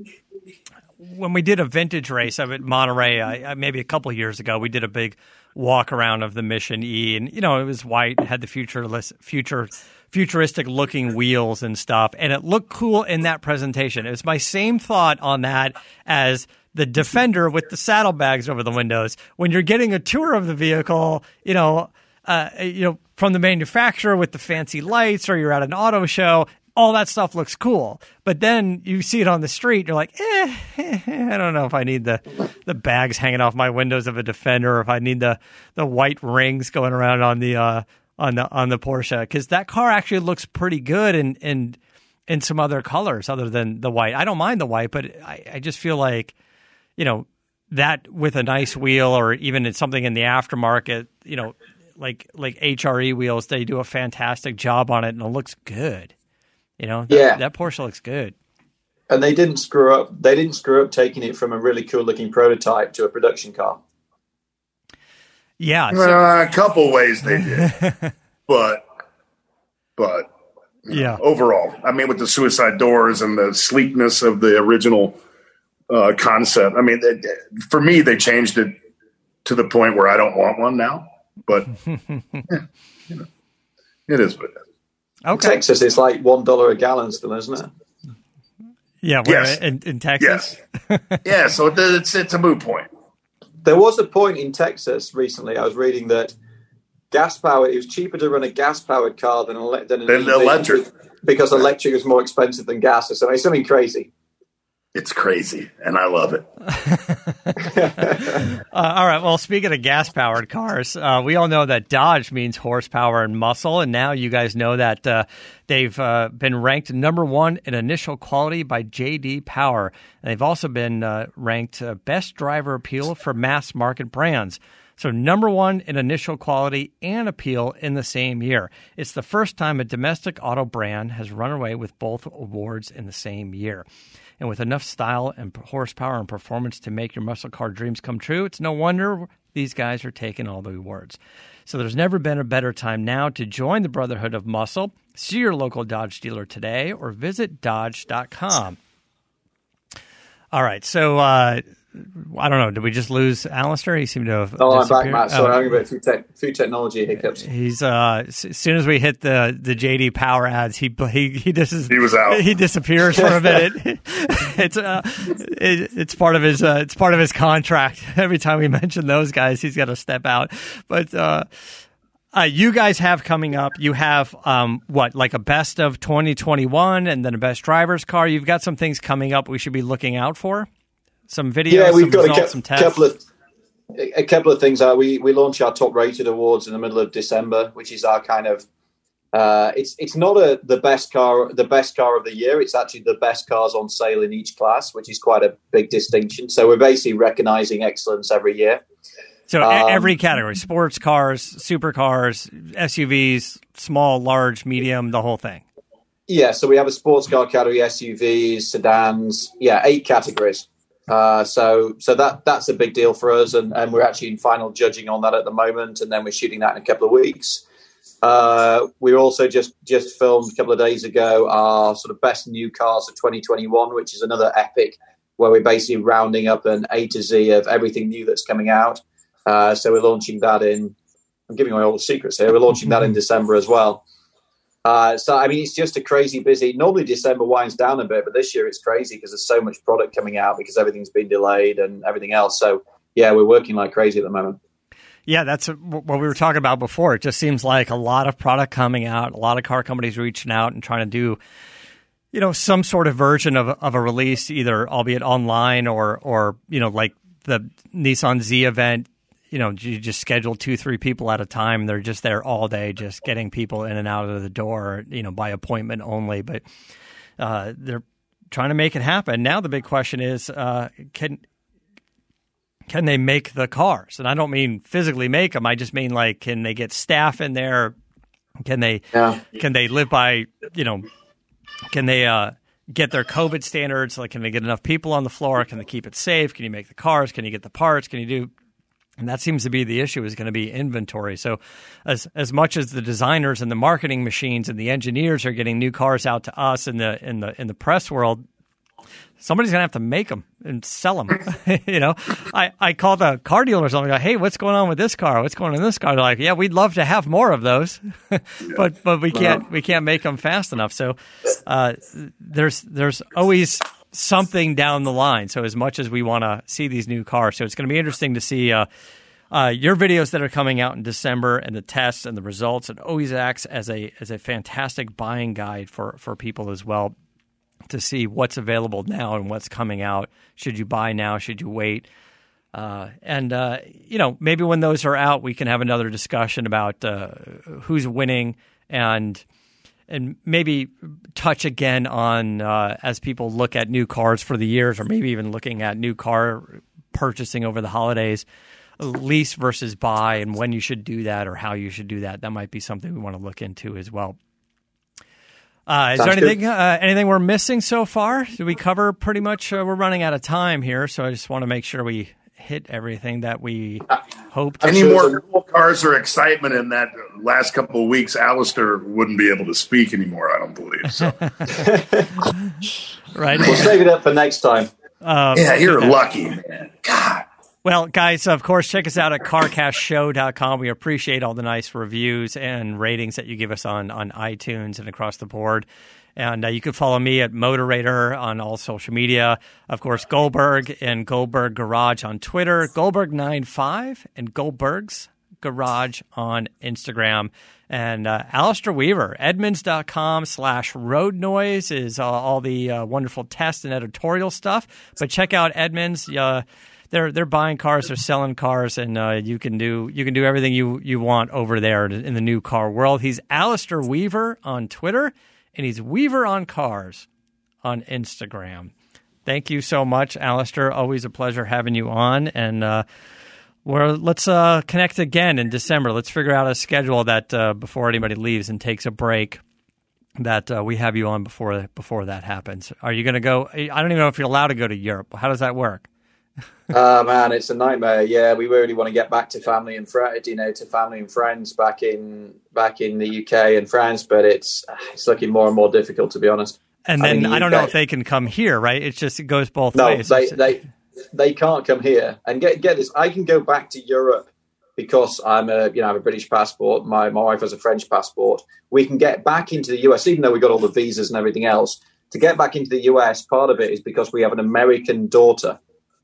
when we did a vintage race up at Monterey, I, I, maybe a couple of years ago, we did a big walk around of the Mission E, and you know, it was white, had the futurist, future futuristic looking wheels and stuff, and it looked cool in that presentation. It was my same thought on that as the Defender with the saddlebags over the windows. When you're getting a tour of the vehicle, you know, uh, you know, from the manufacturer with the fancy lights, or you're at an auto show, all that stuff looks cool. But then you see it on the street, you're like, eh, eh, eh, I don't know if I need the the bags hanging off my windows of a Defender, or if I need the the white rings going around on the uh, on the on the Porsche, because that car actually looks pretty good in in in some other colors other than the white. I don't mind the white, but I, I just feel like, you know, that with a nice wheel, or even in something in the aftermarket, you know, like like H R E wheels, they do a fantastic job on it, and it looks good. You know, that, yeah, that Porsche looks good. And they didn't screw up. They didn't screw up taking it from a really cool looking prototype to a production car. Yeah, so, uh, a couple ways they did, but but yeah, know, overall, I mean, with the suicide doors and the sleekness of the original uh, concept. I mean, it, for me, they changed it to the point where I don't want one now. But yeah, you know, it is what it is. Okay. In Texas, it's like one dollar a gallon still, isn't it? Yeah, where, yes. in, in Texas? Yes. Yeah, so it's, it's a moot point. There was a point in Texas recently, I was reading that gas powered, it was cheaper to run a gas powered car than, ele- than an Than electric. Because electric is more expensive than gas or something. It's something crazy. It's crazy, and I love it. uh, all right. Well, speaking of gas-powered cars, uh, we all know that Dodge means horsepower and muscle, and now you guys know that uh, they've uh, been ranked number one in initial quality by J D Power, and they've also been uh, ranked uh, best driver appeal for mass-market brands. So number one in initial quality and appeal in the same year. It's the first time a domestic auto brand has run away with both awards in the same year. And with enough style and horsepower and performance to make your muscle car dreams come true, it's no wonder these guys are taking all the awards. So there's never been a better time now to join the Brotherhood of Muscle. See your local Dodge dealer today or visit dodge dot com. All right, so uh, I don't know. Did we just lose Alistair? He seemed to have Oh, disappeared. I'm back, Matt. Sorry, Oh. I'm having a few, te- few technology hiccups. He's uh, s- as soon as we hit the, the J D Power ads, he he he, dis- He was out. He disappears for a minute. it's uh, it, it's part of his uh, it's part of his contract. Every time we mention those guys, he's got to step out. But uh, uh, you guys have coming up. You have um, what like a best of twenty twenty-one, and then a best driver's car. You've got some things coming up we should be looking out for. Some videos, Yeah, we've some got results, a, some ca- tests. couple of a couple of things. Are we we launch our top rated awards in the middle of December, which is our kind of uh, it's it's not a the best car the best car of the year. It's actually the best cars on sale in each class, which is quite a big distinction. So we're basically recognizing excellence every year. So Um, every category: sports cars, supercars, S U Vs, small, large, medium, the whole thing. Yeah, so we have a sports car category, S U Vs, sedans. Yeah, eight categories. Uh, so so that that's a big deal for us, and, and we're actually in final judging on that at the moment, and then we're shooting that in a couple of weeks. Uh, we also just just filmed a couple of days ago our sort of best new cars of twenty twenty-one, which is another epic, where we're basically rounding up an A to Z of everything new that's coming out. Uh, so we're launching that in. I'm giving away all the secrets here. We're launching that in December as well. Uh, so, I mean, it's just a crazy busy. Normally December winds down a bit, but this year it's crazy because there's so much product coming out because everything's been delayed and everything else. So, yeah, we're working like crazy at the moment. Yeah, that's what we were talking about before. It just seems like a lot of product coming out, a lot of car companies reaching out and trying to do, you know, some sort of version of, of a release, either albeit online or, or, you know, like the Nissan Z event. You know, you just schedule two, three people at a time. They're just there all day, just getting people in and out of the door, you know, by appointment only. But uh, they're trying to make it happen. Now the big question is, uh, can can they make the cars? And I don't mean physically make them. I just mean like, can they get staff in there? Can they Yeah. can they live by, you know, can they uh, get their COVID standards? Like, can they get enough people on the floor? Can they keep it safe? Can you make the cars? Can you get the parts? Can you do? And that seems to be the issue, is going to be inventory. So as as much as the designers and the marketing machines and the engineers are getting new cars out to us in the in the in the press world, somebody's going to have to make them and sell them. you know, I, I call the car dealers and I go, hey, what's going on with this car? What's going on in this car? They're like, yeah, we'd love to have more of those, but but we can't we can't make them fast enough. So uh, there's there's always something down the line. So as much as we want to see these new cars, so it's going to be interesting to see uh, uh, your videos that are coming out in December and the tests and the results. It always acts as a as a fantastic buying guide for, for people as well, to see what's available now and what's coming out. Should you buy now? Should you wait? Uh, and, uh, you know, maybe when those are out, we can have another discussion about uh, who's winning and and maybe touch again on uh, as people look at new cars for the years, or maybe even looking at new car purchasing over the holidays, lease versus buy, and when you should do that or how you should do that. That might be something we want to look into as well. Uh, is Sounds there anything uh, anything we're missing so far? Did we cover pretty much? Uh, we're running out of time here, so I just want to make sure we hit everything that we hoped. Any sure more there's cool cars or excitement in that last couple of weeks, Alistair wouldn't be able to speak anymore, I don't believe. So. Right? We'll save it up for next time. Um, yeah, you're lucky, man. God. Well, guys, of course, check us out at car cast show dot com. We appreciate all the nice reviews and ratings that you give us on, on iTunes and across the board. And uh, you can follow me at Moderator on all social media. Of course, Goldberg and Goldberg Garage on Twitter, Goldberg ninety-five and Goldberg's Garage on Instagram. And uh, Alistair Weaver, Edmunds.com slash road noise is uh, all the uh, wonderful test and editorial stuff. But check out Edmunds. Uh, they're they're buying cars, they're selling cars, and uh, you can do you can do everything you, you want over there in the new car world. He's Alistair Weaver on Twitter, and he's Weaver on Cars on Instagram. Thank you so much, Alistair. Always a pleasure having you on. And uh, we're, let's uh, connect again in December. Let's figure out a schedule that uh, before anybody leaves and takes a break, that uh, we have you on before before that happens. Are you going to go? I don't even know if you're allowed to go to Europe. How does that work? Oh, uh, man, it's a nightmare. Yeah, we really want to get back to family and friends, you know, to family and friends back in back in the U K and France, but it's it's looking more and more difficult, to be honest. And then I, mean, the I don't know if they can come here, right? It's just it goes both no, ways. they they they can't come here. And get get this, I can go back to Europe because I'm a you know I have a British passport. My my wife has a French passport. We can get back into the U S, even though we got all the visas and everything else. To get back into the U S, part of it is because we have an American daughter.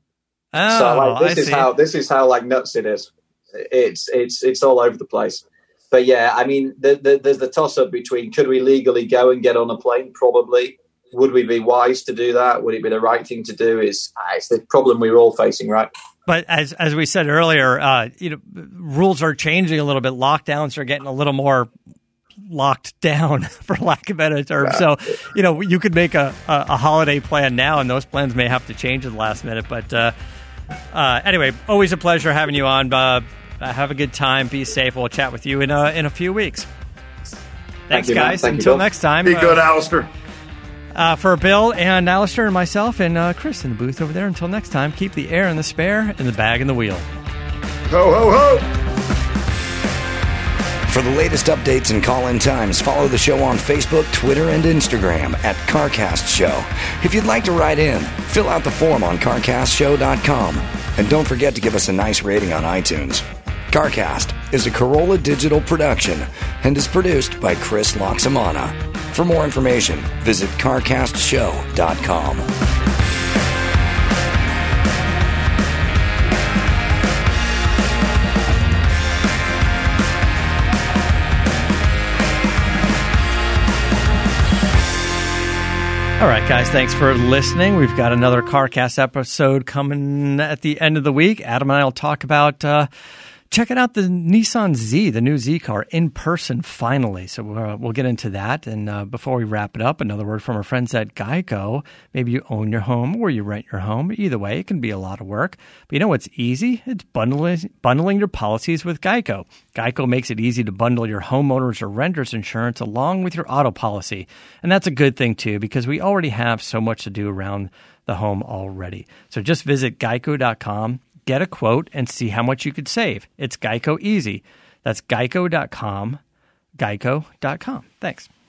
Oh, so like, this I is see. how this is how like nuts it is. It's it's it's all over the place. But yeah, I mean, the, the, there's the toss up between could we legally go and get on a plane? Probably. Would we be wise to do that? Would it be the right thing to do? Is uh, it's the problem we're all facing, right? But as as we said earlier, uh, you know, rules are changing a little bit. Lockdowns are getting a little more locked down, for lack of a better term. Yeah. So, you know, you could make a, a, a holiday plan now, and those plans may have to change at the last minute. But uh, uh, anyway, always a pleasure having you on. Uh, have a good time. Be safe. We'll chat with you in a, in a few weeks. Thanks, Thank you, guys. Thank Until you, next time. Be uh, good, Alistair. Uh, for Bill and Alistair and myself and uh, Chris in the booth over there, until next time, keep the air in the spare and the bag in the wheel. Ho, ho, ho! For the latest updates and call-in times, follow the show on Facebook, Twitter, and Instagram at CarCast Show. If you'd like to write in, fill out the form on car cast show dot com. And don't forget to give us a nice rating on iTunes. CarCast is a Corolla Digital production and is produced by Chris Loxamana. For more information, visit car cast show dot com. All right, guys, thanks for listening. We've got another CarCast episode coming at the end of the week. Adam and I will talk about uh, checking out the Nissan Z, the new Z car, in person finally. So uh, we'll get into that. And uh, before we wrap it up, another word from our friends at Geico. Maybe you own your home or you rent your home. Either way, it can be a lot of work. But you know what's easy? It's bundling, bundling your policies with Geico. Geico makes it easy to bundle your homeowner's or renter's insurance along with your auto policy. And that's a good thing, too, because we already have so much to do around the home already. So just visit geico dot com. Get a quote and see how much you could save. It's Geico easy. That's geico dot com, geico dot com. Thanks.